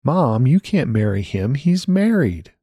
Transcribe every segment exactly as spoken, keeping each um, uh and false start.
Mom, you can't marry him. He's married.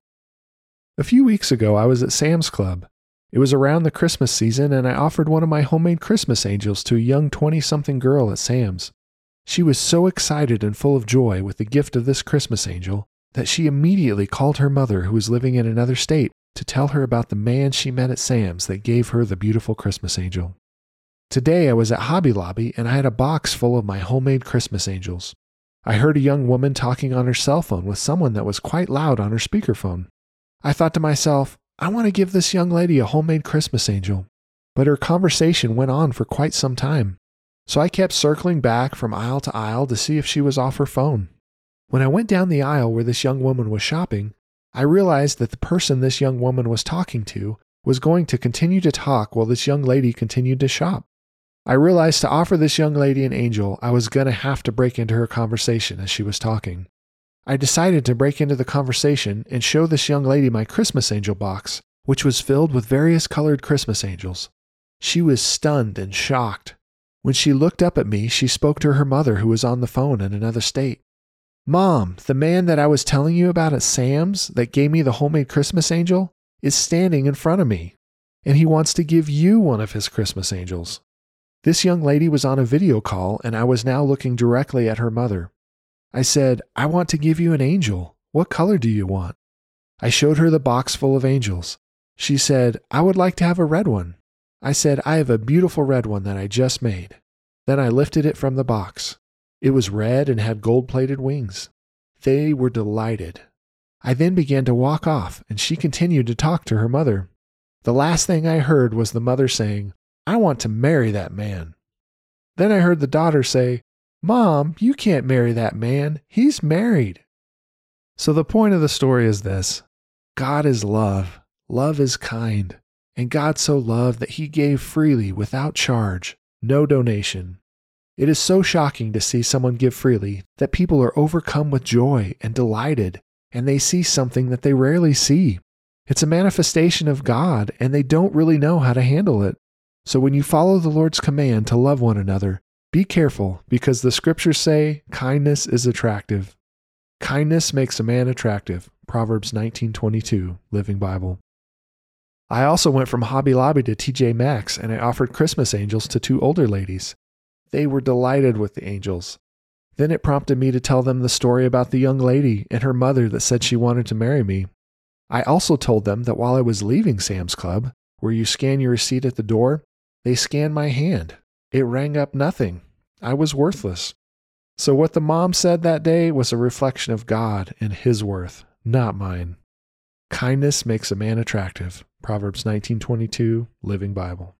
A few weeks ago, I was at Sam's Club. It was around the Christmas season, and I offered one of my homemade Christmas angels to a young twenty-something girl at Sam's. She was so excited and full of joy with the gift of this Christmas angel that she immediately called her mother, who was living in another state, to tell her about the man she met at Sam's that gave her the beautiful Christmas angel. Today I was at Hobby Lobby and I had a box full of my homemade Christmas angels. I heard a young woman talking on her cell phone with someone that was quite loud on her speakerphone. I thought to myself, I want to give this young lady a homemade Christmas angel. But her conversation went on for quite some time. So I kept circling back from aisle to aisle to see if she was off her phone. When I went down the aisle where this young woman was shopping, I realized that the person this young woman was talking to was going to continue to talk while this young lady continued to shop. I realized to offer this young lady an angel, I was going to have to break into her conversation as she was talking. I decided to break into the conversation and show this young lady my Christmas angel box, which was filled with various colored Christmas angels. She was stunned and shocked. When she looked up at me, she spoke to her mother, who was on the phone in another state. Mom, the man that I was telling you about at Sam's that gave me the homemade Christmas angel is standing in front of me, and he wants to give you one of his Christmas angels. This young lady was on a video call, and I was now looking directly at her mother. I said, I want to give you an angel. What color do you want? I showed her the box full of angels. She said, I would like to have a red one. I said, I have a beautiful red one that I just made. Then I lifted it from the box. It was red and had gold-plated wings. They were delighted. I then began to walk off, and she continued to talk to her mother. The last thing I heard was the mother saying, I want to marry that man. Then I heard the daughter say, Mom, you can't marry that man. He's married. So the point of the story is this. God is love. Love is kind. And God so loved that he gave freely without charge, no donation. It is so shocking to see someone give freely that people are overcome with joy and delighted, and they see something that they rarely see. It's a manifestation of God, and they don't really know how to handle it. So when you follow the Lord's command to love one another, be careful, because the scriptures say kindness is attractive. Kindness makes a man attractive. Proverbs nineteen twenty-two, Living Bible. I also went from Hobby Lobby to T J Maxx, and I offered Christmas angels to two older ladies. They were delighted with the angels. Then it prompted me to tell them the story about the young lady and her mother that said she wanted to marry me. I also told them that while I was leaving Sam's Club, where you scan your receipt at the door, they scanned my hand. It rang up nothing. I was worthless. So what the mom said that day was a reflection of God and his worth, not mine. Kindness makes a man attractive. Proverbs nineteen twenty-two, Living Bible.